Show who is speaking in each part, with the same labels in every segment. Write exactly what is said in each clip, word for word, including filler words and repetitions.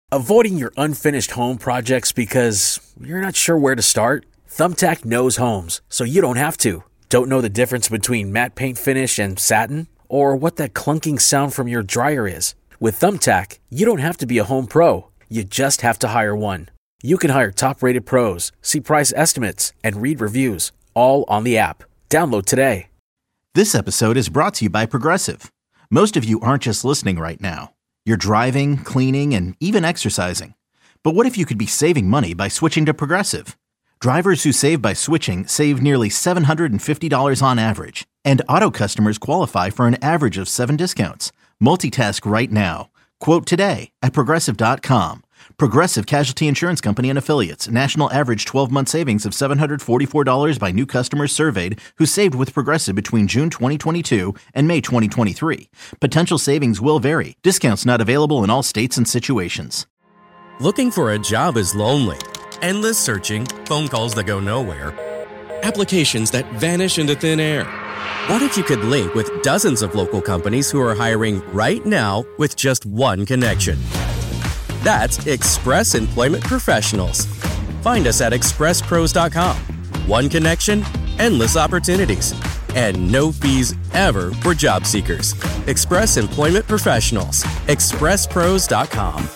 Speaker 1: Avoiding your unfinished home projects because you're not sure where to start? Thumbtack knows homes, so you don't have to. Don't know the difference between matte paint finish and satin? Or what that clunking sound from your dryer is? With Thumbtack, you don't have to be a home pro. You just have to hire one. You can hire top-rated pros, see price estimates, and read reviews, all on the app. Download today.
Speaker 2: This episode is brought to you by Progressive. Most of you aren't just listening right now. You're driving, cleaning, and even exercising. But what if you could be saving money by switching to Progressive? Drivers who save by switching save nearly seven hundred fifty dollars on average. And auto customers qualify for an average of seven discounts. Multitask right now. Quote today at Progressive dot com. Progressive Casualty Insurance Company and Affiliates. National average twelve-month savings of seven hundred forty-four dollars by new customers surveyed who saved with Progressive between June twenty twenty-two and May twenty twenty-three. Potential savings will vary. Discounts not available in all states and situations.
Speaker 3: Looking for a job is lonely. Endless searching, phone calls that go nowhere, applications that vanish into thin air. What if you could link with dozens of local companies who are hiring right now with just one connection? That's Express Employment Professionals. Find us at express pros dot com. One connection, endless opportunities, and no fees ever for job seekers. Express Employment Professionals. express pros dot com.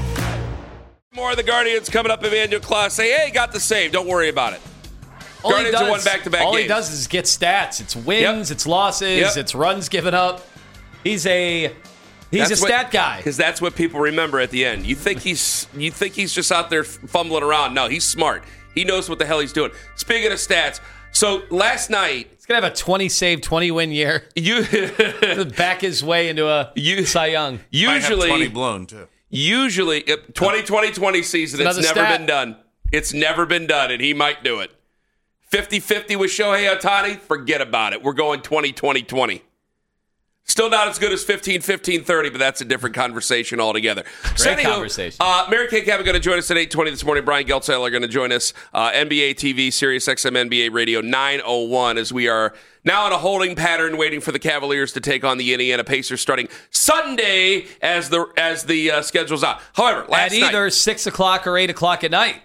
Speaker 4: More of the Guardians coming up. Emmanuel Class say, hey, got the save. Don't worry about it.
Speaker 5: All
Speaker 4: Guardians
Speaker 5: does,
Speaker 4: are one back-to-back
Speaker 5: all
Speaker 4: games.
Speaker 5: he does is get stats. It's wins,
Speaker 4: Yep.
Speaker 5: it's losses,
Speaker 4: Yep.
Speaker 5: it's runs given up. He's a he's
Speaker 4: That's
Speaker 5: a
Speaker 4: what,
Speaker 5: stat guy.
Speaker 4: Because that's what people remember at the end. You think he's you think he's just out there fumbling around. No, he's smart. He knows what the hell he's doing. Speaking of stats, so last night...
Speaker 5: He's going to have a twenty-save, twenty-win year.
Speaker 4: You
Speaker 5: Back his way into a
Speaker 4: you,
Speaker 5: Cy Young.
Speaker 4: Usually...
Speaker 6: twenty blown, too.
Speaker 4: Usually, twenty twenty twenty season, it's,
Speaker 5: It's
Speaker 4: never
Speaker 5: another stat.
Speaker 4: been done. It's never been done, and he might do it. fifty-fifty with Shohei Ohtani, forget about it. We're going twenty twenty twenty. Still not as good as fifteen fifteen thirty, but that's a different conversation altogether.
Speaker 5: Great
Speaker 4: so anywho,
Speaker 5: conversation.
Speaker 4: Uh, Mary Kay Cabot going to join us at eight twenty this morning. Brian Geltzeller going to join us. Uh, N B A T V, Sirius X M N B A Radio nine oh one, as we are now in a holding pattern waiting for the Cavaliers to take on the Indiana Pacers starting Sunday as the as the uh, schedule's out. However, last
Speaker 5: At
Speaker 4: night,
Speaker 5: either six o'clock or eight o'clock at night.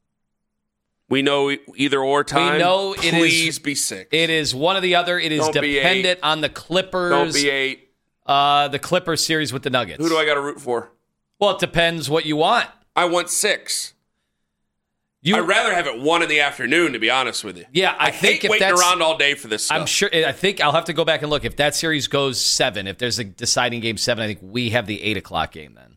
Speaker 4: we know either or time.
Speaker 5: We know it is-
Speaker 4: Please be six.
Speaker 5: It is one or the other. It is
Speaker 4: Don't be
Speaker 5: dependent
Speaker 4: eight.
Speaker 5: on the Clippers.
Speaker 4: Don't be eight.
Speaker 5: Uh, the Clippers series with the Nuggets.
Speaker 4: Who do I got to root for?
Speaker 5: Well, it depends what you want.
Speaker 4: I want six.
Speaker 5: You,
Speaker 4: I'd rather have it one in the afternoon, to be honest with you.
Speaker 5: Yeah, I,
Speaker 4: I
Speaker 5: think
Speaker 4: hate
Speaker 5: if
Speaker 4: waiting
Speaker 5: that's,
Speaker 4: around all day for this stuff.
Speaker 5: I'm sure. I think I'll have to go back and look. If that series goes seven, if there's a deciding game seven, I think we have the eight o'clock game then.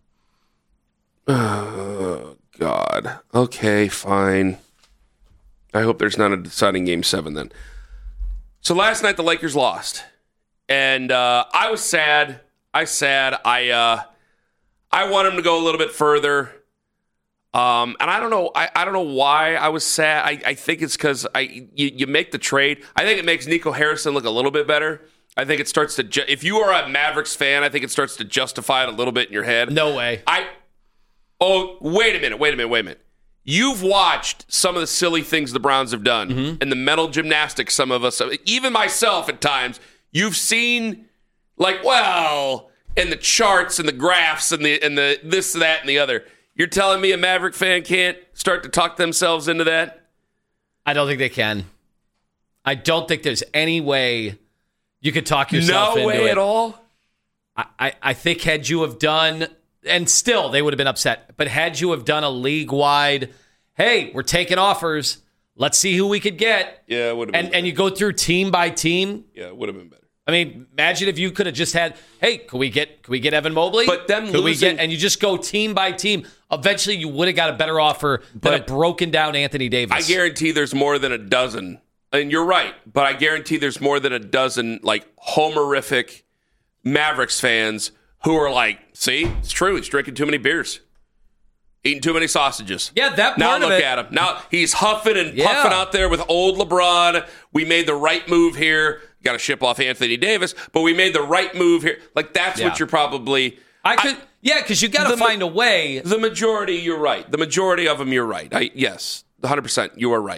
Speaker 4: Oh, God. Okay, fine. I hope there's not a deciding game seven then. So last night the Lakers lost. And uh, I was sad. I sad. I uh, I want them to go a little bit further. Um, and I don't know. I, I don't know why I was sad. I, I think it's because I you, you make the trade. I think it makes Nico Harrison look a little bit better. I think it starts to. Ju- if you are a Mavericks fan, I think it starts to justify it a little bit in your head.
Speaker 5: No way.
Speaker 4: I. Oh, wait a minute. Wait a minute. Wait a minute. You've watched some of the silly things the Browns have done
Speaker 5: Mm-hmm.
Speaker 4: and the mental gymnastics. Some of us, even myself, at times. You've seen, like, well, in the charts and the graphs and the and the this, that, and the other. You're telling me a Maverick fan can't start to talk themselves into that?
Speaker 5: I don't think they can. I don't think there's any way you could talk yourself
Speaker 4: no
Speaker 5: into it.
Speaker 4: No way at all?
Speaker 5: I, I, I think had you have done, and still they would have been upset, but had you have done a league-wide, hey, we're taking offers, let's see who we could get.
Speaker 4: Yeah, it would have been
Speaker 5: and, and you go through team by team.
Speaker 4: Yeah, it would have been better.
Speaker 5: I mean, imagine if you could have just had, hey, could we get could we get Evan Mobley?
Speaker 4: But them
Speaker 5: could we
Speaker 4: losing-
Speaker 5: get, and you just go team by team. Eventually, you would have got a better offer than a
Speaker 4: But
Speaker 5: broken down Anthony Davis.
Speaker 4: I guarantee there's more than a dozen. And you're right, but I guarantee there's more than a dozen, like, homerific Mavericks fans who are like, see, it's true. He's drinking too many beers. Eating too many sausages.
Speaker 5: Yeah, that
Speaker 4: now
Speaker 5: part
Speaker 4: look
Speaker 5: of it.
Speaker 4: at him. Now he's huffing and
Speaker 5: Yeah.
Speaker 4: puffing out there with old LeBron. We made the right move here. Got to ship off Anthony Davis, but we made the right move here. Like, that's
Speaker 5: Yeah.
Speaker 4: what you're probably.
Speaker 5: I could, yeah, because you got to
Speaker 4: the ma-
Speaker 5: find a way.
Speaker 4: The majority, you're right. The majority of them, you're right. I, yes, one hundred percent, you are right.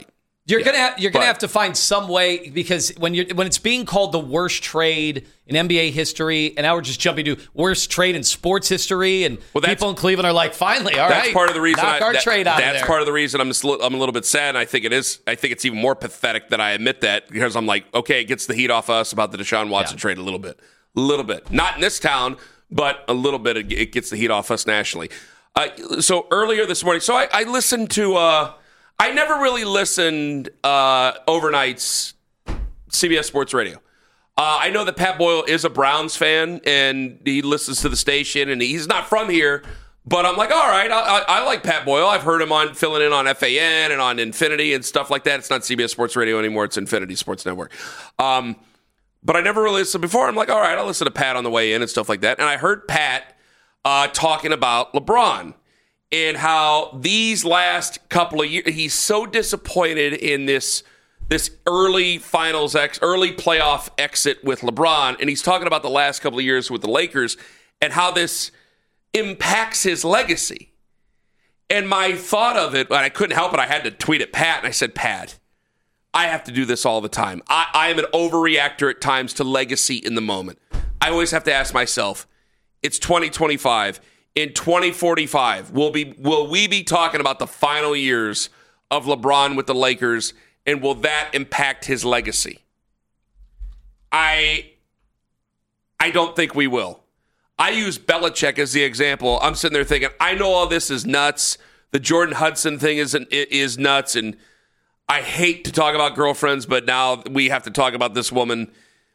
Speaker 5: You're
Speaker 4: Yeah,
Speaker 5: gonna have, you're gonna
Speaker 4: but-
Speaker 5: have to find some way, because when you're when it's being called the worst trade in N B A history, and now we're just jumping to worst trade in sports history, and
Speaker 4: Well, that's-
Speaker 5: people in Cleveland are like, finally, all right,
Speaker 4: That's part of the reason.
Speaker 5: knock
Speaker 4: I,
Speaker 5: our
Speaker 4: that-
Speaker 5: trade out
Speaker 4: that's
Speaker 5: of there.
Speaker 4: part of the reason I'm just, li- I'm a little bit sad. And I think it is. I think it's even more pathetic that I admit that, because I'm like, okay, it gets the heat off us about the Deshaun Watson
Speaker 5: Yeah.
Speaker 4: trade a little bit, a little bit. Not in this town, but a little bit. It, it gets the heat off us nationally. Uh, so earlier this morning, so I, I listened to. Uh, I never really listened uh, overnight's C B S Sports Radio. Uh, I know that Pat Boyle is a Browns fan, and he listens to the station, and he's not from here. But I'm like, all right, I, I, I like Pat Boyle. I've heard him on filling in on F A N and on Infinity and stuff like that. It's not C B S Sports Radio anymore. It's Infinity Sports Network. Um, but I never really listened before. I'm like, all right, I'll listen to Pat on the way in and stuff like that. And I heard Pat uh, talking about LeBron and how these last couple of years, he's so disappointed in this this early finals, ex, early playoff exit with LeBron. And he's talking about the last couple of years with the Lakers and how this impacts his legacy. And my thought of it, and I couldn't help it, I had to tweet at Pat, and I said, Pat, I have to do this all the time. I, I am an overreactor at times to legacy in the moment. I always have to ask myself, it's twenty twenty-five. In twenty forty-five, will be will we be talking about the final years of LeBron with the Lakers, and will that impact his legacy? I I don't think we will. I use Belichick as the example. I'm sitting there thinking, I know all this is nuts. The Jordan Hudson thing is is nuts, and I hate to talk about girlfriends, but now we have to talk about this woman.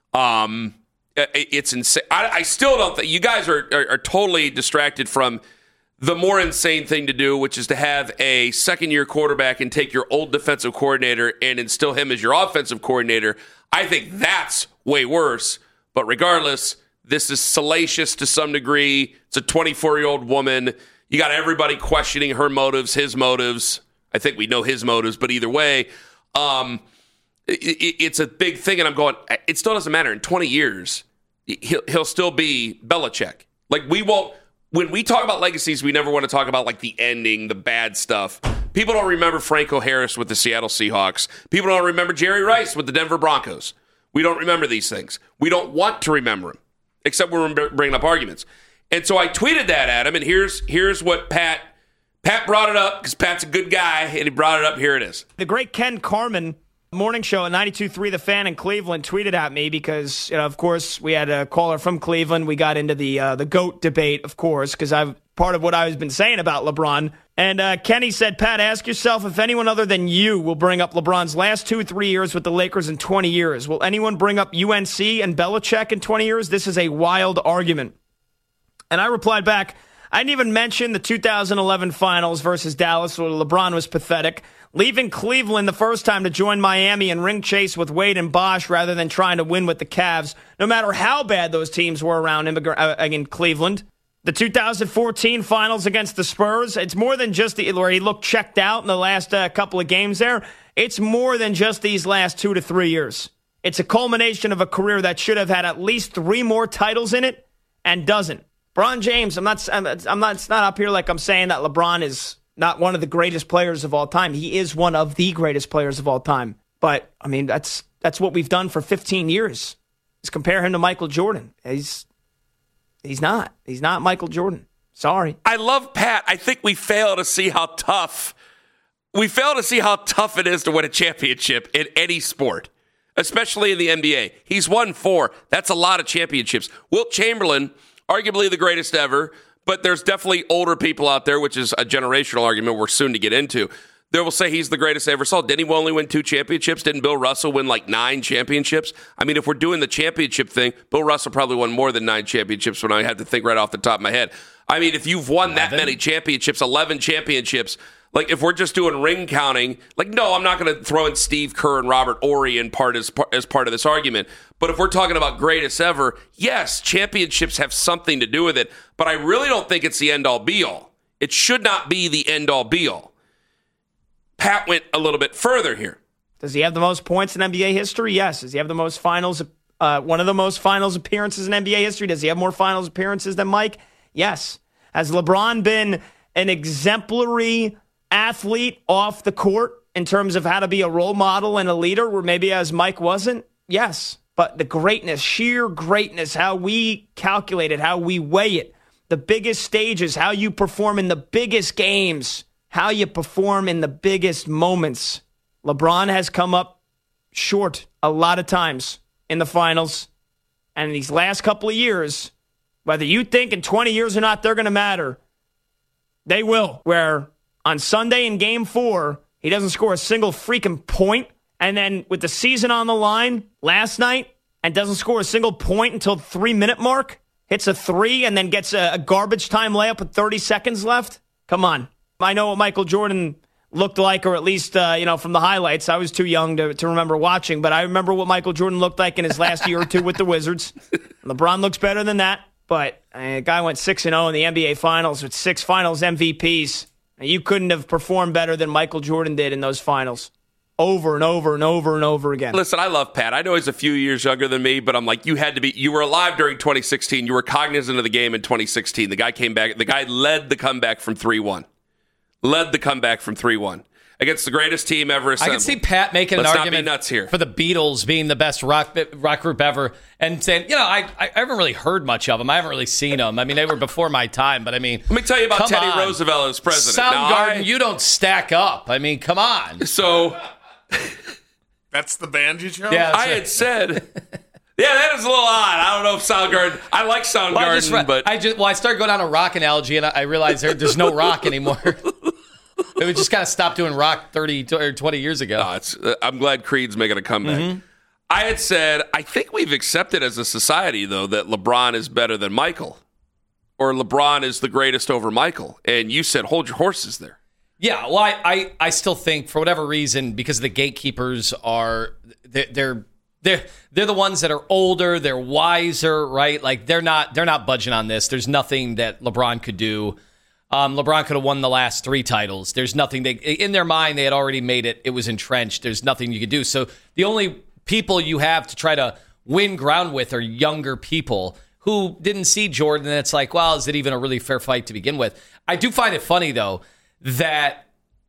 Speaker 4: Um, it's insane. I, I still don't think you guys are, are are totally distracted from the more insane thing to do, which is to have a second-year quarterback and take your old defensive coordinator and instill him as your offensive coordinator. I think that's way worse. But regardless, this is salacious to some degree. It's a twenty-four-year-old woman. You got everybody questioning her motives, his motives. I think we know his motives, but either way, um, it, it, it's a big thing. And I'm going, it still doesn't matter. In twenty years, he'll, he'll still be Belichick. Like, we won't, when we talk about legacies, we never want to talk about like the ending, the bad stuff. People don't remember Franco Harris with the Seattle Seahawks. People don't remember Jerry Rice with the Denver Broncos. We don't remember these things. We don't want to remember them, except we're bringing up arguments. And so I tweeted that at him, and here's here's what Pat Pat brought it up, because Pat's a good guy, and he brought it up. Here it is.
Speaker 6: The great Ken Carman, morning show at ninety-two point three The Fan in Cleveland, tweeted at me because, you know, of course, we had a caller from Cleveland. We got into the uh, the GOAT debate, of course, because I've part of what I've been saying about LeBron. And uh, Kenny said, Pat, ask yourself if anyone other than you will bring up LeBron's last two, three years with the Lakers in twenty years. Will anyone bring up U N C and Belichick in twenty years? This is a wild argument. And I replied back, I didn't even mention the two thousand eleven finals versus Dallas where LeBron was pathetic. Leaving Cleveland the first time to join Miami and ring chase with Wade and Bosh rather than trying to win with the Cavs, no matter how bad those teams were around him uh, in Cleveland. The two thousand fourteen finals against the Spurs, it's more than just the, where he looked checked out in the last uh, couple of games there. It's more than just these last two to three years. It's a culmination of a career that should have had at least three more titles in it and doesn't. LeBron James, I'm not, I'm, I'm not, it's not up here like I'm saying that LeBron is not one of the greatest players of all time. He is one of the greatest players of all time. But, I mean, that's that's what we've done for fifteen years, is compare him to Michael Jordan. He's he's not. He's not Michael Jordan. Sorry.
Speaker 4: I love Pat. I think we fail to see how tough, we fail to see how tough it is to win a championship in any sport, especially in the N B A. He's won four. That's a lot of championships. Wilt Chamberlain, arguably the greatest ever, but there's definitely older people out there, which is a generational argument we're soon to get into. They will say he's the greatest I ever saw. Didn't he only win two championships? Didn't Bill Russell win like nine championships? I mean, if we're doing the championship thing, Bill Russell probably won more than nine championships when I had to think right off the top of my head. I mean, if you've won that many championships, eleven championships, like if we're just doing ring counting, like no, I'm not going to throw in Steve Kerr and Robert Horry in part as, as part of this argument. But if we're talking about greatest ever, yes, championships have something to do with it. But I really don't think it's the end-all be-all. It should not be the end-all be-all. Pat went a little bit further here.
Speaker 6: Does he have the most points in N B A history? Yes. Does he have the most finals, uh, one of the most finals appearances in N B A history? Does he have more finals appearances than Mike? Yes. Has LeBron been an exemplary athlete off the court in terms of how to be a role model and a leader, where maybe as Mike wasn't? Yes. But the greatness, sheer greatness, how we calculate it, how we weigh it, the biggest stages, how you perform in the biggest games, how you perform in the biggest moments. LeBron has come up short a lot of times in the finals. And in these last couple of years, whether you think in twenty years or not they're going to matter, they will. Where on Sunday in game four, he doesn't score a single freaking point. And then with the season on the line last night and doesn't score a single point until the three-minute mark, hits a three and then gets a, a garbage time layup with thirty seconds left. Come on. I know what Michael Jordan looked like, or at least, uh, you know, from the highlights. I was too young to, to remember watching, but I remember what Michael Jordan looked like in his last year or two with the Wizards. LeBron looks better than that, but a guy went six and oh in the N B A Finals with six Finals M V Ps. You couldn't have performed better than Michael Jordan did in those finals. Over and over and over and over again.
Speaker 4: Listen, I love Pat. I know he's a few years younger than me, but I'm like, you had to be, you were alive during twenty sixteen. You were cognizant of the game in twenty sixteen. The guy came back, the guy led the comeback from three one. Led the comeback from three one against the greatest team ever assembled.
Speaker 5: I can see Pat making
Speaker 4: Let's
Speaker 5: an
Speaker 4: not
Speaker 5: argument
Speaker 4: be nuts here.
Speaker 5: for the Beatles being the best rock rock group ever, and saying, you know, I I haven't really heard much of them. I haven't really seen them. I mean, they were before my time, but I mean,
Speaker 4: let me tell you about Teddy
Speaker 5: on.
Speaker 4: Roosevelt as president.
Speaker 5: Soundgarden,
Speaker 4: I,
Speaker 5: you don't stack up. I mean, come on.
Speaker 4: So
Speaker 7: that's the band you chose?
Speaker 5: Yeah,
Speaker 4: I had said, yeah, that is a little odd. I don't know if Soundgarden, I like Soundgarden,
Speaker 5: well, I just,
Speaker 4: but
Speaker 5: I just well, I started going down a rock analogy, and I, I realized there, there's no rock anymore. We just kind of stopped doing rock thirty or twenty years ago.
Speaker 4: No, it's, uh, I'm glad Creed's making a comeback. Mm-hmm. I had said, I think we've accepted as a society, though, that LeBron is better than Michael, or LeBron is the greatest over Michael. And you said, hold your horses there.
Speaker 5: Yeah, well, I, I, I still think, for whatever reason, because the gatekeepers are, they're, they're they're they're the ones that are older, they're wiser, right? Like they're not they're not budging on this. There's nothing that LeBron could do. Um, LeBron could have won the last three titles. There's nothing they in their mind they had already made it. It was entrenched. There's nothing you could do. So the only people you have to try to win ground with are younger people who didn't see Jordan. And it's like, well, is it even a really fair fight to begin with? I do find it funny though that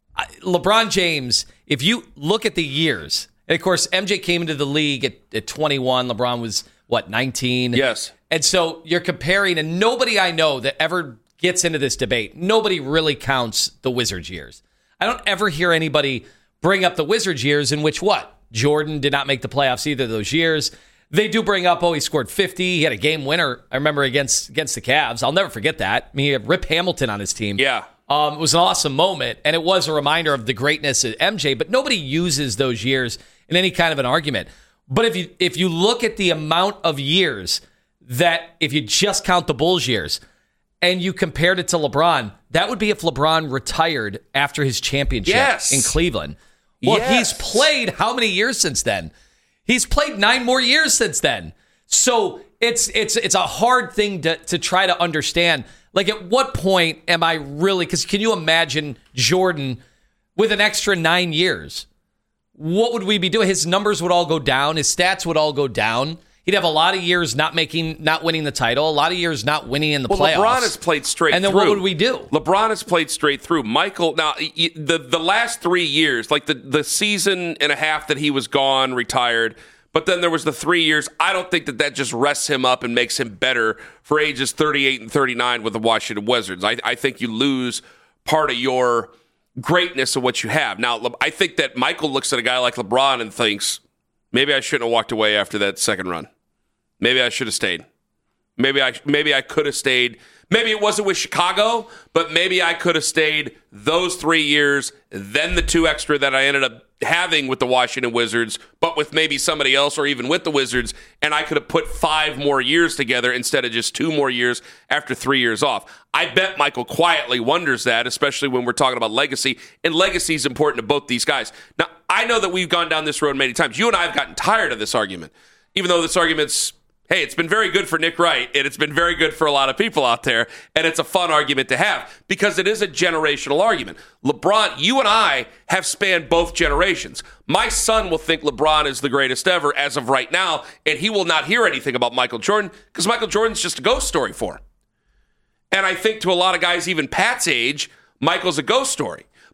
Speaker 5: LeBron James, if you look at the years, and of course M J came into the league at, at twenty-one. LeBron was what, nineteen?
Speaker 4: Yes.
Speaker 5: And so you're comparing, and nobody I know that ever gets into this debate, nobody really counts the Wizards years. I don't ever hear anybody bring up the Wizards years in which what? Jordan did not make the playoffs either of those years. They do bring up, oh, he scored fifty. He had a game winner, I remember, against against the Cavs. I'll never forget that. I mean, he had Rip Hamilton on his team.
Speaker 4: Yeah.
Speaker 5: Um, it was an awesome moment, and it was a reminder of the greatness of M J, but nobody uses those years in any kind of an argument. But if you if you look at the amount of years that, if you just count the Bulls years, and you compared it to LeBron, that would be if LeBron retired after his championship
Speaker 4: yes.
Speaker 5: in Cleveland. Well,
Speaker 4: yes.
Speaker 5: he's played how many years since then? He's played nine more years since then. So it's it's it's a hard thing to, to try to understand. Like, at what point am I really... Because can you imagine Jordan with an extra nine years? What would we be doing? His numbers would all go down. His stats would all go down. He'd have a lot of years not making, not winning the title, a lot of years not winning in the
Speaker 4: well,
Speaker 5: playoffs.
Speaker 4: LeBron has played straight
Speaker 5: and then
Speaker 4: through.
Speaker 5: What would we do?
Speaker 4: LeBron has played straight through. Michael, now, the, the last three years, like the, the season and a half that he was gone, retired, but then there was the three years. I don't think that that just rests him up and makes him better for ages thirty-eight and thirty-nine with the Washington Wizards. I, I think you lose part of your greatness of what you have. Now, I think that Michael looks at a guy like LeBron and thinks, maybe I shouldn't have walked away after that second run. Maybe I should have stayed. Maybe I maybe I could have stayed. Maybe it wasn't with Chicago, but maybe I could have stayed those three years, then the two extra that I ended up having with the Washington Wizards, but with maybe somebody else or even with the Wizards, and I could have put five more years together instead of just two more years after three years off. I bet Michael quietly wonders that, especially when we're talking about legacy, and legacy is important to both these guys. Now, I know that we've gone down this road many times. You and I have gotten tired of this argument, even though this argument's hey, it's been very good for Nick Wright, and it's been very good for a lot of people out there, and it's a fun argument to have because it is a generational argument. LeBron, you and I have spanned both generations. My son will think LeBron is the greatest ever as of right now, and he will not hear anything about Michael Jordan because Michael Jordan's just a ghost story for him. And I think to a lot of guys, even Pat's age, Michael's a ghost story.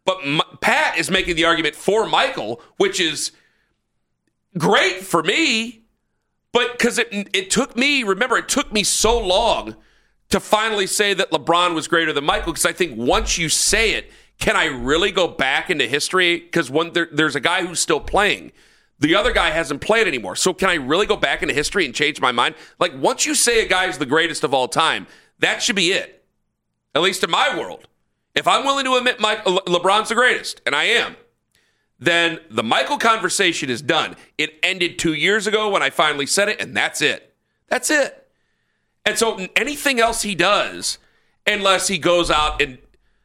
Speaker 4: But M- Pat is making the argument for Michael, which is great for me. But because it, it took me, remember, it took me so long to finally say that LeBron was greater than Michael, because I think once you say it, can I really go back into history? Because one there, there's a guy who's still playing. The other guy hasn't played anymore. So can I really go back into history and change my mind? Like, once you say a guy is the greatest of all time, that should be it. At least in my world. If I'm willing to admit Mike, Le- LeBron's the greatest, and I am, then the Michael conversation is done. It ended two years ago when I finally said it, and that's it. That's it. And so anything else he does, unless he goes out and,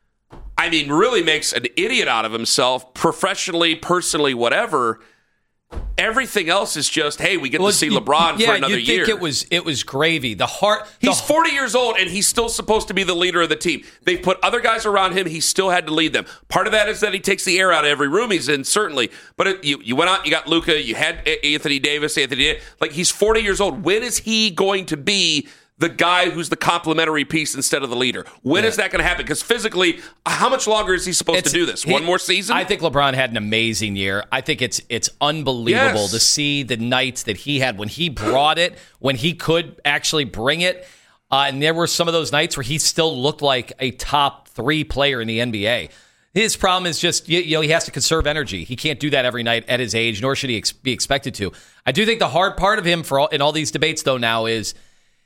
Speaker 4: I mean, really makes an idiot out of himself, professionally, personally, whatever, everything else is just, hey, we get well, to see LeBron
Speaker 5: yeah,
Speaker 4: for another
Speaker 5: you think
Speaker 4: year.
Speaker 5: It was it was gravy. The heart. The
Speaker 4: He's forty years old, and he's still supposed to be the leader of the team. They've put other guys around him. He still had to lead them. Part of that is that he takes the air out of every room he's in, certainly. But it, you you went out, you got Luka, you had Anthony Davis, Anthony. Like, he's forty years old. When is he going to be the guy who's the complementary piece instead of the leader? When yeah. is that going to happen? Because physically, how much longer is he supposed it's, to do this? He, One more season?
Speaker 5: I think LeBron had an amazing year. I think it's it's unbelievable yes. to see the nights that he had when he brought it, when he could actually bring it. Uh, and there were some of those nights where he still looked like a top three player in the N B A. His problem is just, you, you know, he has to conserve energy. He can't do that every night at his age, nor should he ex- be expected to. I do think the hard part of him for all, in all these debates, though, now is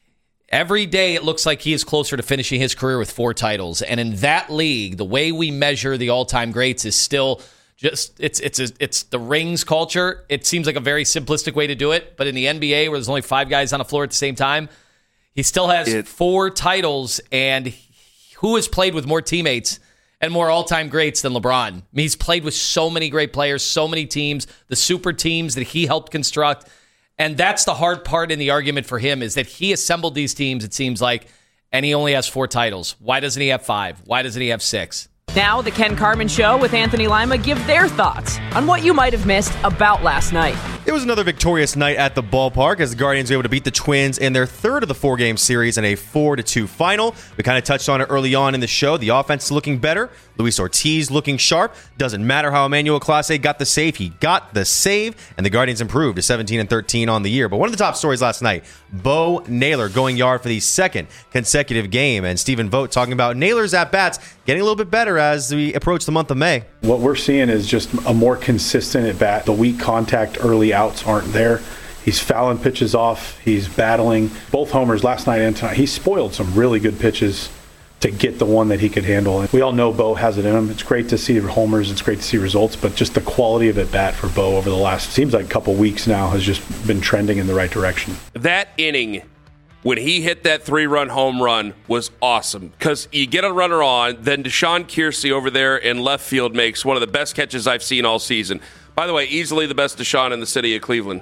Speaker 5: every day it looks like he is closer to finishing his career with four titles. And in that league, the way we measure the all-time greats is still just, it's it's a, it's the rings culture. It seems like a very simplistic way to do it. But in the N B A, where there's only five guys on the floor at the same time, he still has it, four titles. And who has played with more teammates and more all-time greats than LeBron? I mean, he's played with so many great players, so many teams, the super teams that he helped construct. And that's the hard part in the argument for him, is that he assembled these teams, it seems like, and he only has four titles. Why doesn't he have five? Why doesn't he have six?
Speaker 8: Now, the Ken Carman Show with Anthony Lima give their thoughts on what you might have missed about last night.
Speaker 9: It was another victorious night at the ballpark as the Guardians were able to beat the Twins in their third of the four-game series in a four to two final. We kind of touched on it early on in the show. The offense is looking better. Luis Ortiz looking sharp. Doesn't matter how Emmanuel Clase got the save. He got the save, and the Guardians improved to seventeen and thirteen on the year. But one of the top stories last night, Bo Naylor going yard for the second consecutive game, and Stephen Vogt talking about Naylor's at-bats getting a little bit better as we approach the month of May.
Speaker 10: What we're seeing is just a more consistent at-bat. The weak contact early outs aren't there. He's fouling pitches off. He's battling. Both homers last night and tonight. He spoiled some really good pitches to get the one that he could handle. And we all know Bo has it in him. It's great to see homers. It's great to see results. But just the quality of at-bat for Bo over the last, seems like a couple weeks now, has just been trending in the right direction.
Speaker 4: That inning, when he hit that three-run home run, was awesome. Because you get a runner on, then Deshaun Kiersey over there in left field makes one of the best catches I've seen all season. By the way, easily the best Deshaun in the city of Cleveland,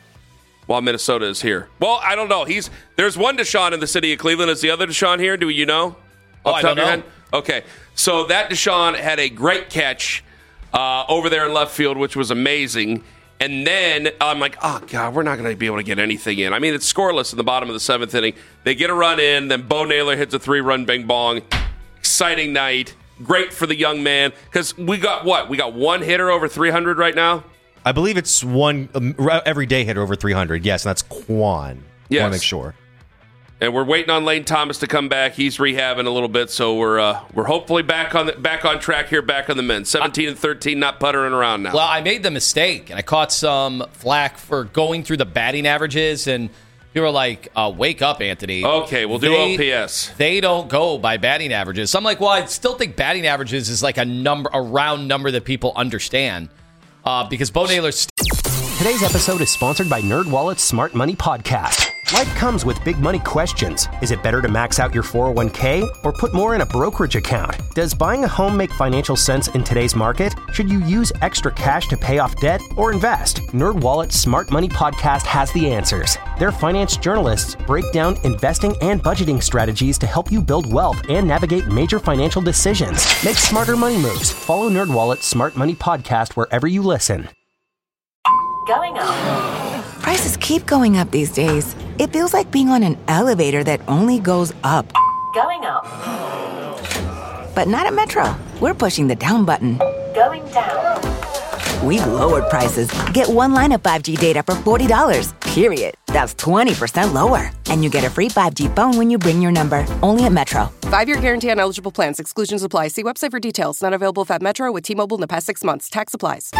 Speaker 4: while Minnesota is here. Well, I don't know. He's There's one Deshaun in the city of Cleveland. Is the other Deshaun here? Do you know?
Speaker 5: Oh, I don't know. Head?
Speaker 4: Okay. So that Deshaun had a great catch uh, over there in left field, which was amazing. And then I'm like, oh, God, we're not going to be able to get anything in. I mean, it's scoreless in the bottom of the seventh inning. They get a run in. Then Bo Naylor hits a three-run bing-bong. Exciting night. Great for the young man. Because we got what? We got one hitter over three hundred right now?
Speaker 9: I believe it's one um, everyday hitter over three hundred. Yes, and that's Quan.
Speaker 4: Yes.
Speaker 9: I want to make sure.
Speaker 4: And we're waiting on Lane Thomas to come back. He's rehabbing a little bit, so we're uh, we're hopefully back on the, back on track here, back on the men. seventeen and thirteen, not puttering around now.
Speaker 5: Well, I made the mistake, and I caught some flack for going through the batting averages, and people were like, uh, wake up, Anthony.
Speaker 4: Okay, we'll do
Speaker 5: they,
Speaker 4: O P S.
Speaker 5: They don't go by batting averages. So I'm like, well, I still think batting averages is like a number, a round number that people understand. Uh, because Bo Naylor... St-
Speaker 11: Today's episode is sponsored by NerdWallet's Smart Money Podcast. Life comes with big money questions. Is it better to max out your four oh one k or put more in a brokerage account? Does buying a home make financial sense in today's market? Should you use extra cash to pay off debt or invest? NerdWallet's Smart Money Podcast has the answers. Their finance journalists break down investing and budgeting strategies to help you build wealth and navigate major financial decisions. Make smarter money moves. Follow NerdWallet's Smart Money Podcast wherever you listen.
Speaker 12: Going up. Prices keep going up these days. It feels like being on an elevator that only goes up. Going up. But not at Metro. We're pushing the down button. Going down. We've lowered prices. Get one line of five G data for forty dollars, period. That's twenty percent lower. And you get a free five G phone when you bring your number. Only at Metro.
Speaker 13: Five-year guarantee on eligible plans. Exclusions apply. See website for details. Not available at Metro with T-Mobile in the past six months. Tax applies.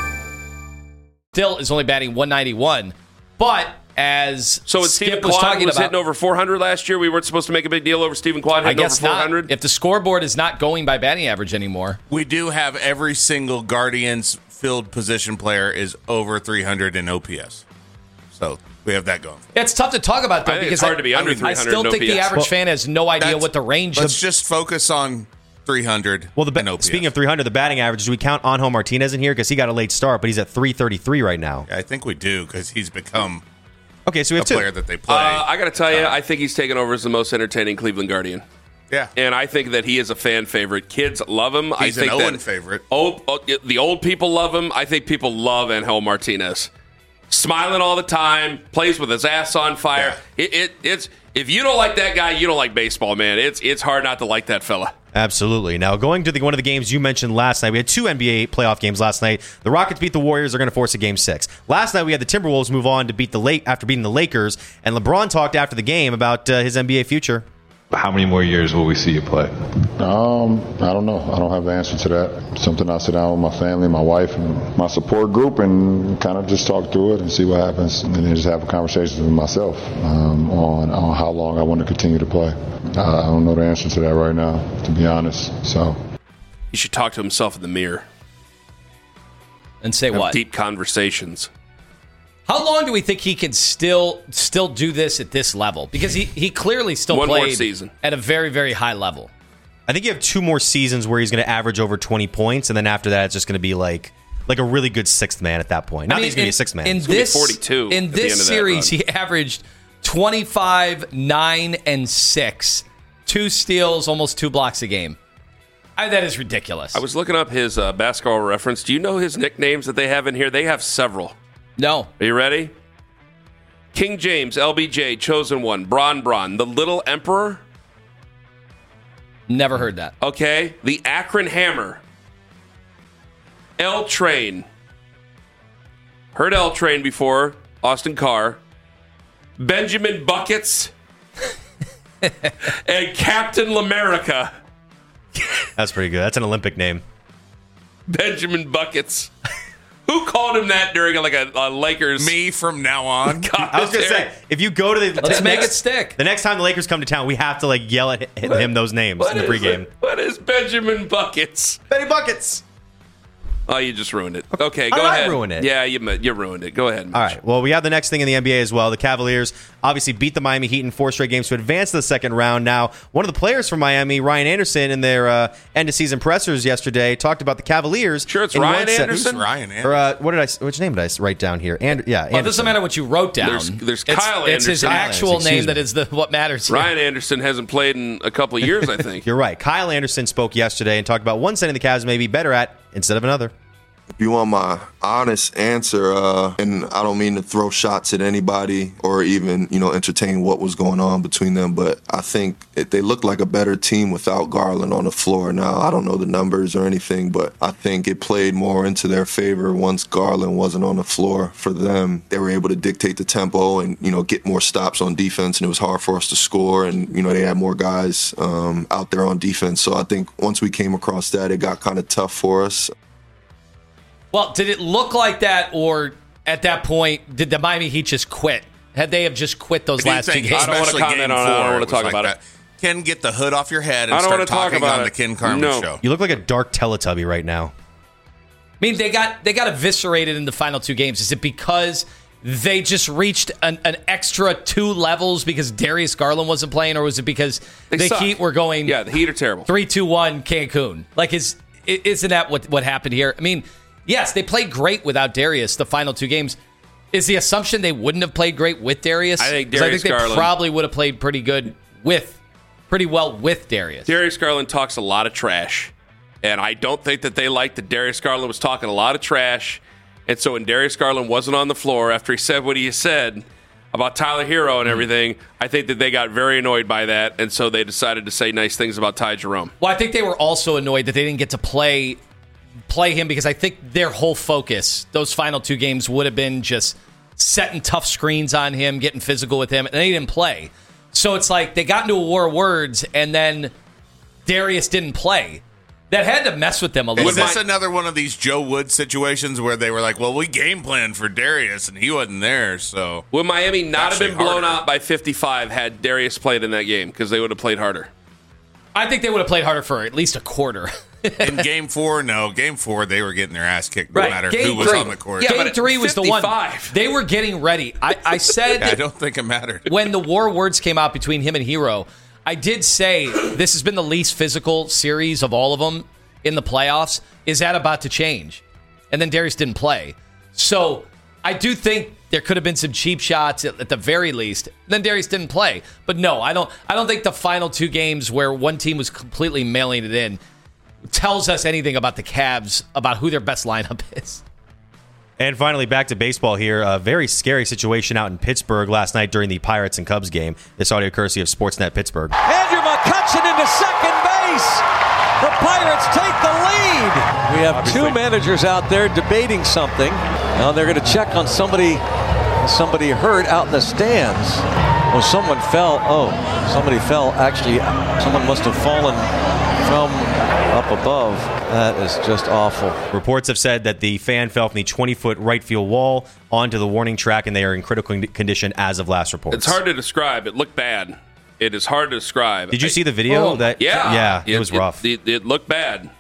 Speaker 5: Still is only batting one ninety-one. But as
Speaker 4: so
Speaker 5: Skip
Speaker 4: Stephen
Speaker 5: was
Speaker 4: Quad
Speaker 5: talking
Speaker 4: was
Speaker 5: about,
Speaker 4: hitting over four hundred last year. We weren't supposed to make a big deal over Stephen Quad hitting
Speaker 5: I guess
Speaker 4: over four hundred.
Speaker 5: Not. If the scoreboard is not going by batting average anymore,
Speaker 7: we do have every single Guardians field position player is over three hundred in O P S. So we have that going.
Speaker 5: It's tough to talk about though
Speaker 4: I think
Speaker 5: because
Speaker 4: it's hard
Speaker 5: I,
Speaker 4: to be under
Speaker 5: I, mean,
Speaker 4: three
Speaker 5: I
Speaker 4: hundred.
Speaker 5: still
Speaker 4: in
Speaker 5: think
Speaker 4: O P S.
Speaker 5: the average
Speaker 7: Well,
Speaker 5: fan has no idea what the range.
Speaker 7: Let's
Speaker 5: of,
Speaker 7: just focus on three hundred.
Speaker 9: Well, the ba- speaking of three hundred, the batting average. Do we count Angel Martinez in here because he got a late start, but he's at three thirty-three right now?
Speaker 7: Yeah, I think we do because he's become
Speaker 9: okay. So we have
Speaker 7: a
Speaker 9: two.
Speaker 7: player that they play.
Speaker 4: Uh, I got to tell you,
Speaker 7: Uh,
Speaker 4: I think he's taken over as the most entertaining Cleveland Guardian.
Speaker 7: Yeah,
Speaker 4: and I think that he is a fan favorite. Kids love him.
Speaker 7: He's
Speaker 4: I think
Speaker 7: an Owen
Speaker 4: that
Speaker 7: favorite.
Speaker 4: Old, oh, the old people love him. I think people love Angel Martinez. Smiling all the time, plays with his ass on fire.
Speaker 7: Yeah.
Speaker 4: It, it, it's if you don't like that guy, you don't like baseball, man. It's it's hard not to like that fella.
Speaker 9: Absolutely. Now, going to the, one of the games you mentioned last night, we had two N B A playoff games last night. The Rockets beat the Warriors. They're going to force a game six. Last night, we had the Timberwolves move on to beat the late after beating the Lakers, and LeBron talked after the game about uh, his N B A future.
Speaker 14: How many more years will we see you play?
Speaker 15: Um, I don't know. I don't have the answer to that. Something I sit down with my family, my wife, and my support group, and kind of just talk through it and see what happens, and then just have a conversation with myself um, on on how long I want to continue to play. Uh, I don't know the answer to that right now, to be honest. So,
Speaker 4: He should talk to himself in the mirror
Speaker 5: and say
Speaker 4: Have
Speaker 5: what?
Speaker 4: Deep conversations.
Speaker 5: How long do we think he can still still do this at this level? Because he, he clearly still
Speaker 4: One more
Speaker 5: played
Speaker 4: season.
Speaker 5: at a very, very high level.
Speaker 9: I think you have two more seasons where he's going to average over twenty points, and then after that, it's just going to be like like a really good sixth man at that point. Not
Speaker 5: I mean,
Speaker 9: that he's going to be
Speaker 5: in-
Speaker 9: a sixth man.
Speaker 5: In
Speaker 9: He's gonna be
Speaker 5: this,
Speaker 4: forty-two
Speaker 5: in
Speaker 4: at the end
Speaker 5: this
Speaker 4: of that
Speaker 5: series,
Speaker 4: run.
Speaker 5: he averaged twenty-five, nine, and six. Two steals, almost two blocks a game. I, that is ridiculous.
Speaker 4: I was looking up his uh, basketball reference. Do you know his nicknames that they have in here? They have several.
Speaker 5: No.
Speaker 4: Are you ready? King James, L B J, Chosen One, Bron Bron, the Little Emperor.
Speaker 5: Never heard that.
Speaker 4: Okay. The Akron Hammer. L Train. Heard L Train before. Austin Carr. Benjamin Buckets. And Captain L'America.
Speaker 9: That's pretty good. That's an Olympic name.
Speaker 4: Benjamin Buckets. Who called him that during like a, a Lakers?
Speaker 7: Me from now on.
Speaker 9: I was going to say, if you go to the
Speaker 5: Let's
Speaker 9: the
Speaker 5: make
Speaker 9: next,
Speaker 5: it stick.
Speaker 9: The next time the Lakers come to town, we have to like yell at him, him those names
Speaker 4: What
Speaker 9: in the
Speaker 4: is
Speaker 9: pregame.
Speaker 4: it? What is Benjamin Buckets?
Speaker 9: Benny Buckets.
Speaker 4: Oh, you just ruined it. Okay,
Speaker 9: How
Speaker 4: go
Speaker 9: did I
Speaker 4: ahead.
Speaker 9: ruin it?
Speaker 4: Yeah, you you ruined it. Go ahead. Mitch.
Speaker 9: All right. Well, we have the next thing in the N B A as well. The Cavaliers obviously beat the Miami Heat in four straight games to advance to the second round. Now, one of the players from Miami, Ryan Anderson, in their uh, end-of-season pressers yesterday, talked about the Cavaliers.
Speaker 4: Sure, it's
Speaker 9: in
Speaker 4: Ryan
Speaker 9: one set-
Speaker 4: Anderson?
Speaker 7: Who's Ryan Anderson?
Speaker 9: Or, uh, what did I? Which name did I write down here? And yeah,
Speaker 5: Well, it
Speaker 9: Anderson.
Speaker 5: doesn't matter what you wrote down.
Speaker 4: There's- there's
Speaker 5: it's,
Speaker 4: Kyle
Speaker 5: It's his
Speaker 4: Anderson.
Speaker 5: actual
Speaker 9: Excuse
Speaker 5: name
Speaker 9: me.
Speaker 5: that is the what matters. Here.
Speaker 4: Ryan Anderson hasn't played in a couple of years, I think.
Speaker 9: You're right. Kyle Anderson spoke yesterday and talked about one setting the Cavs may be better at instead of another.
Speaker 16: If you want my honest answer, uh, and I don't mean to throw shots at anybody or even, you know, entertain what was going on between them, but I think it, they looked like a better team without Garland on the floor. Now, I don't know the numbers or anything, but I think it played more into their favor once Garland wasn't on the floor for them. They were able to dictate the tempo and, you know, get more stops on defense, and it was hard for us to score, and, you know, they had more guys um, out there on defense. So I think once we came across that, it got kind of tough for us.
Speaker 5: Well, did it look like that, or at that point, did the Miami Heat just quit? Had they have just quit those
Speaker 7: I do
Speaker 5: last two
Speaker 7: think,
Speaker 5: games?
Speaker 4: I don't wanna
Speaker 7: especially
Speaker 4: comment
Speaker 7: game
Speaker 4: on it. I don't
Speaker 7: four,
Speaker 4: wanna
Speaker 7: was
Speaker 4: talk
Speaker 7: like
Speaker 4: about
Speaker 7: that. Ken, get the hood off your head and
Speaker 4: I don't
Speaker 7: start
Speaker 4: wanna talk
Speaker 7: talking
Speaker 4: about
Speaker 7: on
Speaker 4: it.
Speaker 7: the Ken Carmen
Speaker 4: No.
Speaker 7: show.
Speaker 9: You look like a dark Teletubby right now.
Speaker 5: I mean, they got they got eviscerated in the final two games. Is it because they just reached an, an extra two levels because Darius Garland wasn't playing, or was it because
Speaker 4: They
Speaker 5: the
Speaker 4: suck.
Speaker 5: Heat were going?
Speaker 4: Yeah, the Heat are terrible.
Speaker 5: Three, two, one, Cancun. Like, is isn't that what what happened here? I mean, yes, they played great without Darius the final two games. Is the assumption they wouldn't have played great with Darius?
Speaker 4: I think
Speaker 5: 'Cause
Speaker 4: Darius
Speaker 5: I think they
Speaker 4: Garland-
Speaker 5: probably would have played pretty good with, pretty well with Darius.
Speaker 4: Darius Garland talks a lot of trash, and I don't think that they liked that Darius Garland was talking a lot of trash. And so when Darius Garland wasn't on the floor after he said what he said about Tyler Hero and everything, I think that they got very annoyed by that, and so they decided to say nice things about Ty Jerome.
Speaker 5: Well, I think they were also annoyed that they didn't get to play play him because I think their whole focus, those final two games, would have been just setting tough screens on him, getting physical with him, and they didn't play. So it's like they got into a war of words, and then Darius didn't play. That had to mess with them a little
Speaker 7: Is
Speaker 5: bit.
Speaker 7: this another one of these Joe Wood situations where they were like, well, we game planned for Darius, and he wasn't there, so...
Speaker 4: Would Miami not have been blown
Speaker 7: harder.
Speaker 4: out by fifty-five had Darius played in that game? Because they would have played harder.
Speaker 5: I think they would have played harder for at least a quarter.
Speaker 7: In game four, no. Game four, they were getting their ass kicked no
Speaker 5: Right.
Speaker 7: matter
Speaker 5: Game
Speaker 7: who was
Speaker 5: three.
Speaker 7: on the court.
Speaker 5: Yeah, Game three was the one. They were getting ready. I, I said...
Speaker 7: Yeah, I don't think it mattered.
Speaker 5: When the war words came out between him and Hero, I did say this has been the least physical series of all of them in the playoffs. Is that about to change? And then Darius didn't play. So I do think there could have been some cheap shots at, at the very least. Then Darius didn't play. But no, I don't I don't think the final two games where one team was completely mailing it in tells us anything about the Cavs, about who their best lineup is.
Speaker 9: And finally, back to baseball here. A very scary situation out in Pittsburgh last night during the Pirates and Cubs game. This audio courtesy of Sportsnet Pittsburgh.
Speaker 17: Andrew McCutchen into second base. The Pirates take the lead. We have
Speaker 18: Obviously.
Speaker 17: two managers out there debating something. Now they're going to check on somebody somebody hurt out in the stands. Well, someone fell. Oh, somebody fell. Actually, someone must have fallen from up above. That is just awful.
Speaker 9: Reports have said that the fan fell from the twenty-foot right field wall onto the warning track, and they are in critical condition as of last reports.
Speaker 4: It's hard to describe. It looked bad. It is hard to describe.
Speaker 9: Did you see the video?
Speaker 4: Oh,
Speaker 9: that
Speaker 4: yeah,
Speaker 9: yeah, it, it was rough.
Speaker 4: It, it, it looked bad.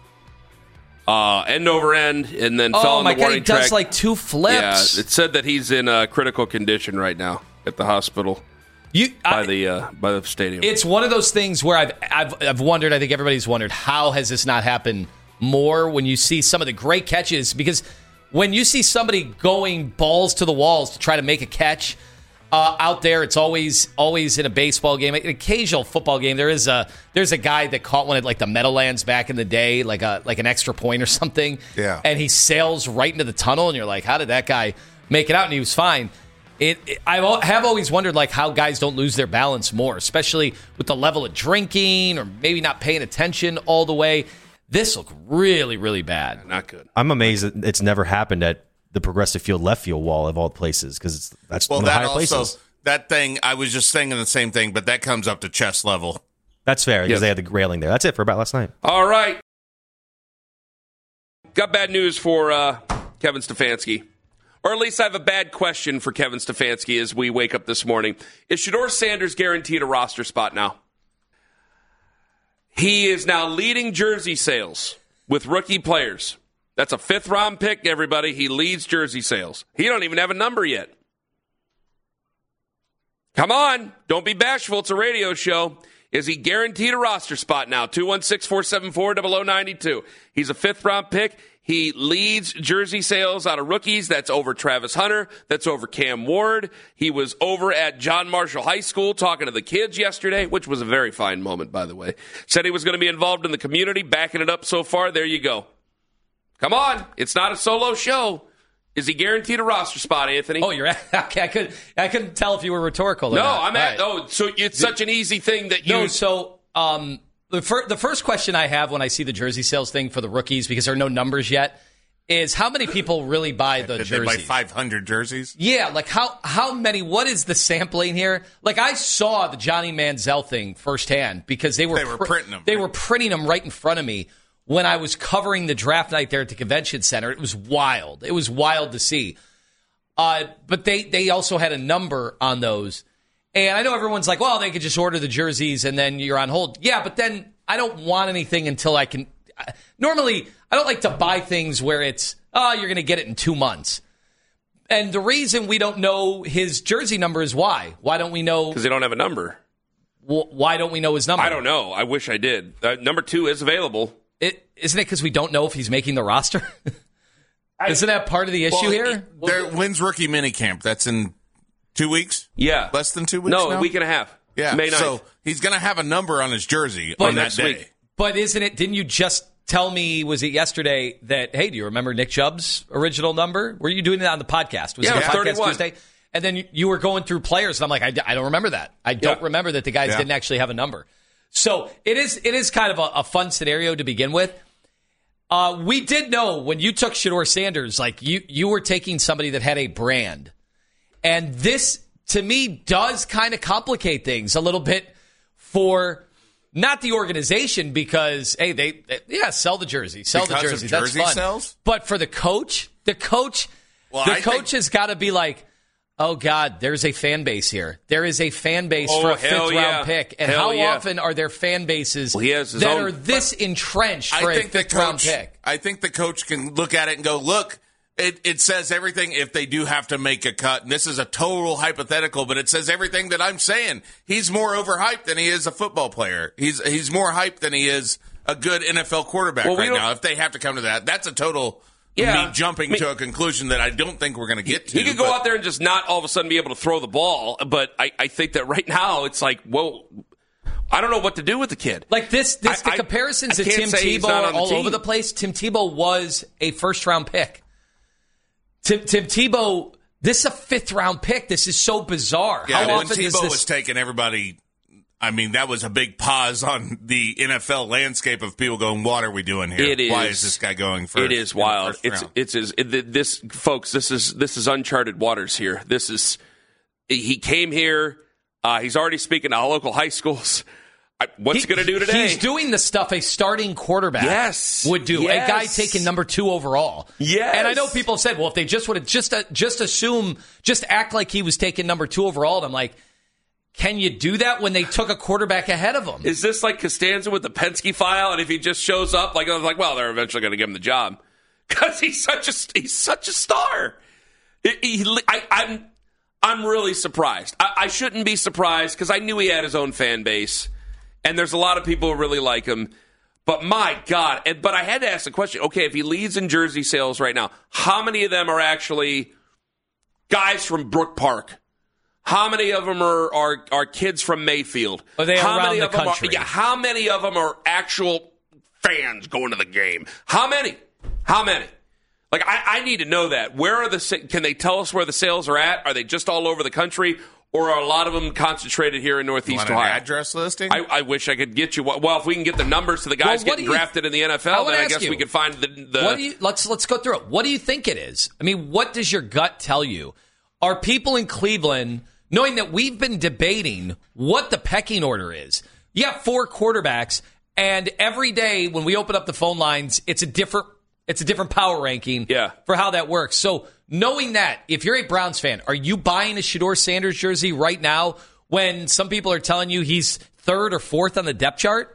Speaker 4: Uh, end over end, and then
Speaker 5: Oh,
Speaker 4: fell on
Speaker 5: my
Speaker 4: the
Speaker 5: God,
Speaker 4: warning
Speaker 5: he does,
Speaker 4: track.
Speaker 5: like, two flips.
Speaker 4: Yeah, it said that he's in a critical condition right now at the hospital.
Speaker 5: You
Speaker 4: by
Speaker 5: I,
Speaker 4: the uh, by the stadium.
Speaker 5: It's one of those things where I've, I've I've wondered. I think everybody's wondered, how has this not happened more when you see some of the great catches? Because when you see somebody going balls to the walls to try to make a catch uh, out there, it's always always in a baseball game, an occasional football game. There is a there's a guy that caught one at like the Meadowlands back in the day, like a like an extra point or something.
Speaker 7: Yeah,
Speaker 5: and he sails right into the tunnel, and you're like, how did that guy make it out? And he was fine. It, it, I have always wondered like how guys don't lose their balance more, especially with the level of drinking or maybe not paying attention all the way. This looked really, really bad.
Speaker 4: Not good.
Speaker 9: I'm amazed that it's never happened at the Progressive Field left field wall of all places, because that's
Speaker 7: Well,
Speaker 9: one of the
Speaker 7: that
Speaker 9: higher
Speaker 7: also,
Speaker 9: places.
Speaker 7: that thing, I was just thinking the same thing, but that comes up to chest level.
Speaker 9: That's fair, because
Speaker 4: Yes.
Speaker 9: they had the railing there. That's it for about last night.
Speaker 4: All right. Got bad news for uh, Kevin Stefanski. Or at least I have a bad question for Kevin Stefanski as we wake up this morning. Is Shedeur Sanders guaranteed a roster spot now? He is now leading jersey sales with rookie players. That's a fifth round pick, everybody. He leads jersey sales. He don't even have a number yet. Come on. Don't be bashful. It's a radio show. Is he guaranteed a roster spot now? two one six, four seven four, zero zero nine two. He's a fifth round pick. He leads jersey sales out of rookies. That's over Travis Hunter. That's over Cam Ward. He was over at John Marshall High School talking to the kids yesterday, which was a very fine moment, by the way. Said he was going to be involved in the community, backing it up so far. There you go. Come on. It's not a solo show. Is he guaranteed a roster spot, Anthony?
Speaker 5: Oh, you're okay. I couldn't. I couldn't tell if you were rhetorical. Or
Speaker 4: No,
Speaker 5: not.
Speaker 4: I'm at.
Speaker 5: All right.
Speaker 4: Oh, so it's such an easy thing that you.
Speaker 5: No, so um, the, fir- the first question I have when I see the jersey sales thing for the rookies, because there are no numbers yet, is how many people really buy the
Speaker 7: Did
Speaker 5: jerseys?
Speaker 7: they buy five hundred jerseys?
Speaker 5: Yeah, like how how many? What is the sampling here? Like I saw the Johnny Manziel thing firsthand because they were
Speaker 7: They were printing them,
Speaker 5: They were printing them right in front of me when I was covering the draft night there at the convention center. It was wild. It was wild to see. Uh, but they they also had a number on those, and I know everyone's like, well, they could just order the jerseys and then you're on hold. Yeah, but then I don't want anything until I can. Normally, I don't like to buy things where it's, oh, you're going to get it in two months. And the reason we don't know his jersey number is why. Why don't we know?
Speaker 4: Because they don't have a number.
Speaker 5: Wh- why don't we know his number?
Speaker 4: I don't know. I wish I did. Uh, number two is available.
Speaker 5: It, isn't it because we don't know if he's making the roster? Isn't that part of the issue
Speaker 7: Well,
Speaker 5: here?
Speaker 7: There, when's rookie minicamp? That's in two weeks?
Speaker 4: Yeah.
Speaker 7: Less than two weeks
Speaker 4: No,
Speaker 7: now?
Speaker 4: a week and a half.
Speaker 7: Yeah,
Speaker 4: May ninth.
Speaker 7: so he's going to have a number on his jersey
Speaker 5: But
Speaker 7: on that
Speaker 4: next
Speaker 7: day.
Speaker 4: week.
Speaker 5: But isn't it, didn't you just tell me, was it yesterday, that, hey, do you remember Nick Chubb's original number? Were you doing that on the podcast? Was
Speaker 4: Yeah,
Speaker 5: it
Speaker 4: it was
Speaker 5: the podcast
Speaker 4: thirty-one.
Speaker 5: Tuesday? And then you, you were going through players, and I'm like, I, I don't remember that. I don't
Speaker 4: Yeah.
Speaker 5: remember that the guys
Speaker 7: Yeah.
Speaker 5: didn't actually have a number. So it is it is kind of a, a fun scenario to begin with. Uh, we did know when you took Shedeur Sanders, like you you were taking somebody that had a brand. And this, to me, does kind of complicate things a little bit for not the organization because, hey, they, they yeah, sell the jersey. Sell
Speaker 7: Because
Speaker 5: the
Speaker 7: of
Speaker 5: jersey.
Speaker 7: jersey
Speaker 5: That's fun.
Speaker 7: sales?
Speaker 5: But for the coach, the coach,
Speaker 7: Well,
Speaker 5: the
Speaker 7: I
Speaker 5: coach
Speaker 7: think-
Speaker 5: has got to be like, oh, God, there's a fan base here. There is a fan base
Speaker 4: Oh,
Speaker 5: for a
Speaker 4: hell
Speaker 5: fifth-round
Speaker 4: yeah.
Speaker 5: pick. And
Speaker 4: Hell
Speaker 5: how
Speaker 4: yeah.
Speaker 5: often are there fan bases
Speaker 4: Well, he has his
Speaker 5: that
Speaker 4: own-
Speaker 5: are this entrenched for
Speaker 7: I
Speaker 5: a
Speaker 7: think the
Speaker 5: fifth-round
Speaker 7: coach.
Speaker 5: pick?
Speaker 7: I think the coach can look at it and go, look. It, it says everything if they do have to make a cut. And this is a total hypothetical, but it says everything that I'm saying. He's more overhyped than he is a football player. He's he's more hyped than he is a good N F L quarterback
Speaker 4: Well, we
Speaker 7: right
Speaker 4: don't-
Speaker 7: now. If they have to come to that, that's a total
Speaker 4: Yeah.
Speaker 7: me jumping
Speaker 4: Me-
Speaker 7: to a conclusion that I don't think we're going to get to.
Speaker 4: He could go
Speaker 7: but-
Speaker 4: out there and just not all of a sudden be able to throw the ball, but I, I think that right now it's like, whoa, I don't know what to do with the kid.
Speaker 5: Like this, this
Speaker 4: I-
Speaker 5: the
Speaker 4: I-
Speaker 5: comparisons
Speaker 4: I
Speaker 5: to
Speaker 4: can't
Speaker 5: Tim
Speaker 4: say he's
Speaker 5: Tebow
Speaker 4: not
Speaker 5: are
Speaker 4: on the
Speaker 5: all
Speaker 4: team.
Speaker 5: over the place. Tim Tebow was a first-round pick. Tim, Tim Tebow, this is a fifth-round pick. This is so bizarre.
Speaker 7: Yeah,
Speaker 5: How
Speaker 7: when
Speaker 5: often does
Speaker 7: Tebow
Speaker 5: this?
Speaker 7: was taking everybody, I mean, that was a big pause on the N F L landscape of people going, what are we doing here?
Speaker 4: It
Speaker 7: Why
Speaker 4: is-
Speaker 7: is this guy going first?
Speaker 4: It is
Speaker 7: in the
Speaker 4: wild.
Speaker 7: first
Speaker 4: It's
Speaker 7: round?
Speaker 4: it's is it, this folks. This is this is uncharted waters here. This is he came here. Uh, he's already speaking to local high schools. I, what's he going to do today?
Speaker 5: He's doing the stuff a starting quarterback
Speaker 4: Yes.
Speaker 5: would do.
Speaker 4: Yes.
Speaker 5: A guy taking number two overall.
Speaker 4: Yes.
Speaker 5: And I know people said, well, if they just would have just uh, just assume, just act like he was taking number two overall. And I'm like, can you do that when they took a quarterback ahead of him?
Speaker 4: Is this like Costanza with the Penske file? And if he just shows up, like I was like, well, they're eventually going to give him the job because he's such a he's such a star. He, he, I, I'm I'm really surprised. I, I shouldn't be surprised because I knew he had his own fan base, and there's a lot of people who really like him. But my God! And, but I had to ask the question: okay, if he leads in jersey sales right now, how many of them are actually guys from Brook Park? How many of them are are, are kids from Mayfield?
Speaker 5: Are they
Speaker 4: how
Speaker 5: around
Speaker 4: many
Speaker 5: the
Speaker 4: of them
Speaker 5: country?
Speaker 4: Are, yeah, how many of them are actual fans going to the game? How many? How many? Like, I, I need to know that. Where are the? sa- Can they tell us where the sales are at? Are they just all over the country, or are a lot of them concentrated here in
Speaker 7: You
Speaker 4: Northeast
Speaker 7: want an
Speaker 4: Ohio?
Speaker 7: address listing?
Speaker 4: I, I wish I could get you. Well, if we can get the numbers to the guys
Speaker 5: Well, what
Speaker 4: getting
Speaker 5: do you-
Speaker 4: drafted in the N F
Speaker 5: I
Speaker 4: L,
Speaker 5: wanna
Speaker 4: then I
Speaker 5: ask
Speaker 4: guess
Speaker 5: you,
Speaker 4: we could find the. the
Speaker 5: What do you, let's let's go through it. What do you think it is? I mean, what does your gut tell you? Are people in Cleveland, knowing that we've been debating what the pecking order is? You got four quarterbacks, and every day when we open up the phone lines, it's a different it's a different power ranking
Speaker 4: Yeah.
Speaker 5: for how that works. So knowing that, if you're a Browns fan, are you buying a Shedeur Sanders jersey right now when some people are telling you he's third or fourth on the depth chart?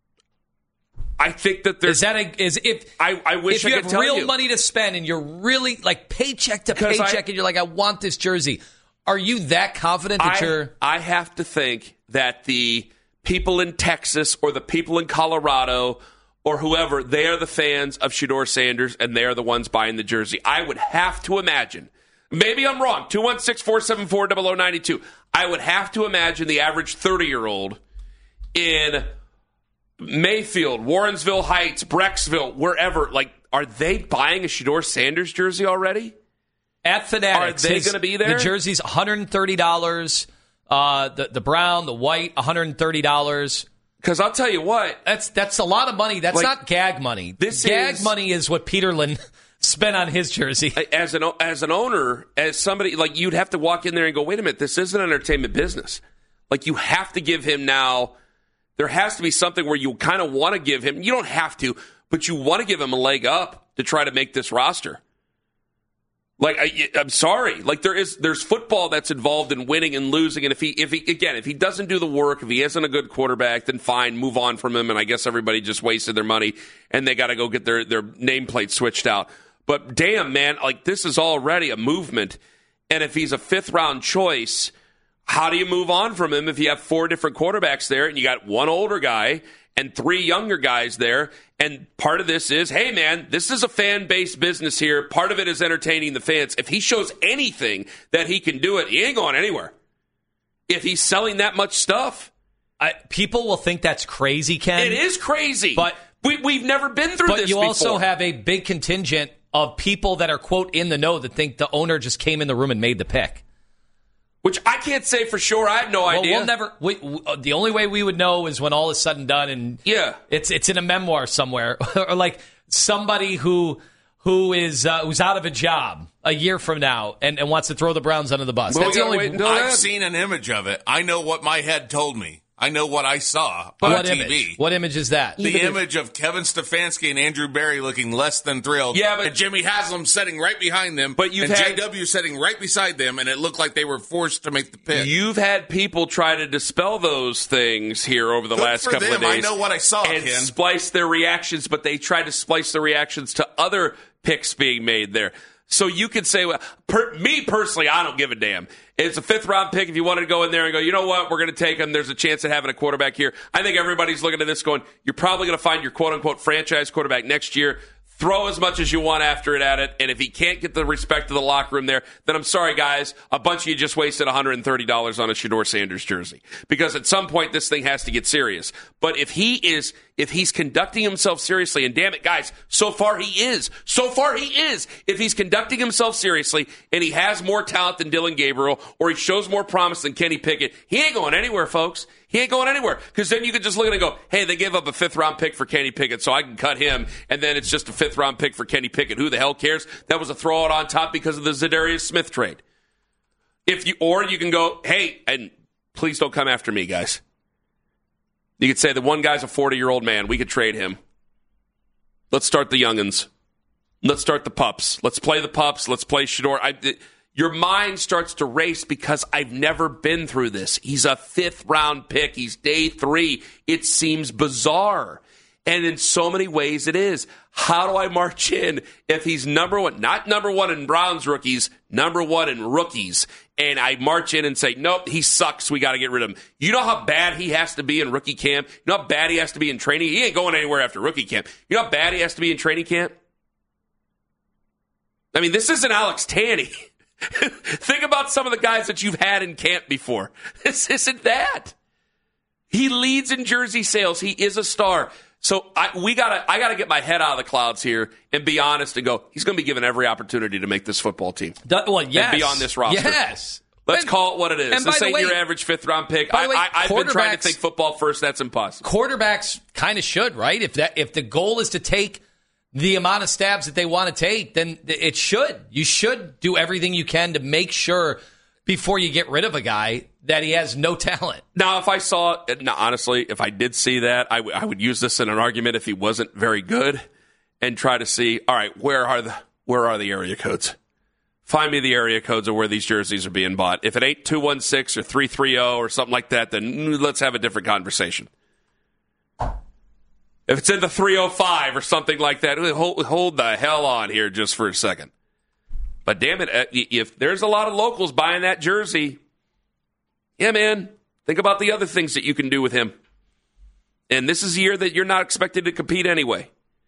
Speaker 4: I think that there's
Speaker 5: Is that a is if
Speaker 4: I, I wish
Speaker 5: if
Speaker 4: I
Speaker 5: you
Speaker 4: could
Speaker 5: have
Speaker 4: tell
Speaker 5: real
Speaker 4: you.
Speaker 5: money to spend and you're really like paycheck to
Speaker 4: 'Cause I-
Speaker 5: paycheck and you're like, I want this jersey, are you that confident that
Speaker 4: I,
Speaker 5: you're
Speaker 4: I have to think that the people in Texas or the people in Colorado or whoever, they are the fans of Shedeur Sanders and they are the ones buying the jersey. I would have to imagine. Maybe I'm wrong. two one six, four seven four, zero zero nine two. I would have to imagine the average thirty-year-old in Mayfield, Warrensville Heights, Brecksville, wherever, like, are they buying a Shedeur Sanders jersey already?
Speaker 5: at Fanatics?
Speaker 4: Are they
Speaker 5: his-
Speaker 4: gonna be there?
Speaker 5: The jersey's one hundred thirty dollars. Uh, the the brown, the white, one hundred thirty dollars.
Speaker 4: Because I'll tell you what,
Speaker 5: That's that's a lot of money. That's
Speaker 4: Like,
Speaker 5: not gag money.
Speaker 4: this
Speaker 5: gag
Speaker 4: is-
Speaker 5: money is what Peterlin spent on his jersey.
Speaker 4: as an as an owner, as somebody, like, you'd have to walk in there and go, wait a minute, this is an entertainment business. Like, you have to give him now, there has to be something where you kind of want to give him, you don't have to, but you want to give him a leg up to try to make this roster. Like, I, I'm sorry, like, there is there's football that's involved in winning and losing, and if he if he again if he doesn't do the work, if he isn't a good quarterback, then fine, move on from him. And I guess everybody just wasted their money and they got to go get their their nameplate switched out. But damn, man, like, this is already a movement. And if he's a fifth round choice, how do you move on from him if you have four different quarterbacks there and you got one older guy and three younger guys there? And part of this is, hey, man, this is a fan-based business here. Part of it is entertaining the fans. If he shows anything that he can do it, he ain't going anywhere. If he's selling that much stuff.
Speaker 5: I, people will think that's crazy, Ken.
Speaker 4: It is crazy.
Speaker 5: But
Speaker 4: we, we've never been through
Speaker 5: But
Speaker 4: this
Speaker 5: you
Speaker 4: before.
Speaker 5: also have a big contingent of people that are, quote, in the know that think the owner just came in the room and made the pick.
Speaker 4: Which I can't say for sure. I have no
Speaker 5: well,
Speaker 4: idea.
Speaker 5: We'll never. We, we, the only way we would know is when all is said and done, and
Speaker 4: yeah,
Speaker 5: it's it's in a memoir somewhere, or like somebody who who is uh, who's out of a job a year from now and, and wants to throw the Browns under the bus.
Speaker 7: Well,
Speaker 5: That's the only.
Speaker 7: I've seen an image of it. I know what my head told me. I know what I saw
Speaker 5: But
Speaker 7: on
Speaker 5: what
Speaker 7: T V.
Speaker 5: Image? What image is that?
Speaker 7: The Even image if, of Kevin Stefanski and Andrew Berry looking less than thrilled.
Speaker 4: Yeah, but
Speaker 7: and Jimmy Haslam sitting right behind them.
Speaker 4: But you've
Speaker 7: and
Speaker 4: had,
Speaker 7: J W sitting right beside them, and it looked like they were forced to make the pick.
Speaker 4: You've had people try to dispel those things here over the
Speaker 7: Good
Speaker 4: last
Speaker 7: for
Speaker 4: couple
Speaker 7: them.
Speaker 4: of days.
Speaker 7: I know what I saw,
Speaker 4: and
Speaker 7: Ken.
Speaker 4: splice their reactions, but they tried to splice the reactions to other picks being made there. So you could say, well, per, me personally, I don't give a damn. It's a fifth round pick. If you wanted to go in there and go, you know what, we're going to take him. There's a chance of having a quarterback here. I think everybody's looking at this going, you're probably going to find your quote unquote franchise quarterback next year. Throw as much as you want after it at it. And if he can't get the respect of the locker room there, then I'm sorry, guys. A bunch of you just wasted one hundred thirty dollars on a Shedeur Sanders jersey. Because at some point, this thing has to get serious. But if he is, if he's conducting himself seriously, and damn it, guys, so far he is. So far he is. If he's conducting himself seriously and he has more talent than Dillon Gabriel or he shows more promise than Kenny Pickett, he ain't going anywhere, folks. He ain't going anywhere. Because then you could just look at it and go, hey, they gave up a fifth-round pick for Kenny Pickett, so I can cut him, and then it's just a fifth-round pick for Kenny Pickett. Who the hell cares? That was a throw-out on top because of the Zadarius Smith trade. If you, or you can go, hey, and please don't come after me, guys. You could say the one guy's a forty-year-old man. We could trade him. Let's start the youngins. Let's start the pups. Let's play the pups. Let's play Shedeur. I... It, Your mind starts to race because I've never been through this. He's a fifth-round pick. He's day three. It seems bizarre. And in so many ways it is. How do I march in if he's number one? Not number one in Browns rookies, number one in rookies. And I march in and say, nope, he sucks. We got to get rid of him. You know how bad he has to be in rookie camp? You know how bad he has to be in training? He ain't going anywhere after rookie camp. You know how bad he has to be in training camp? I mean, this isn't Alex Tanney. Think about some of the guys that you've had in camp before. This isn't that. He leads in jersey sales. He is a star. So I, we gotta, I gotta get my head out of the clouds here and be honest and go, he's going to be given every opportunity to make this football team.
Speaker 5: That, well, yes.
Speaker 4: And be on this roster.
Speaker 5: Yes.
Speaker 4: Let's
Speaker 5: and,
Speaker 4: call it what it is. This ain't way, your average fifth-round pick. I,
Speaker 5: way,
Speaker 4: I, I've been trying to think football first. That's impossible.
Speaker 5: Quarterbacks kind of should, right? If that, if the goal is to take the amount of stabs that they want to take, then it should. You should do everything you can to make sure before you get rid of a guy that he has no talent.
Speaker 4: Now, if I saw, now, honestly, if I did see that, I, w- I would use this in an argument if he wasn't very good and try to see, all right, where are the where are the area codes? Find me the area codes of where these jerseys are being bought. If it ain't two one six or three three zero or something like that, then let's have a different conversation. If it's in the three oh five or something like that, hold, hold the hell on here just for a second. But damn it, if there's a lot of locals buying that jersey, yeah, man, think about the other things that you can do with him. And this is a year that you're not expected to compete anyway.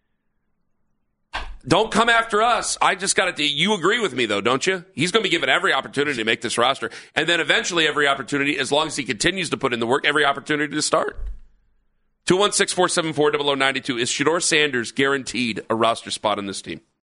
Speaker 4: Don't come after us. I just got to. You agree with me, though, don't you? He's going to be given every opportunity to make this roster. And then eventually every opportunity, as long as he continues to put in the work, every opportunity to start. two one six, four seven four, zero zero nine two. Is Shedeur Sanders guaranteed a roster spot on this team?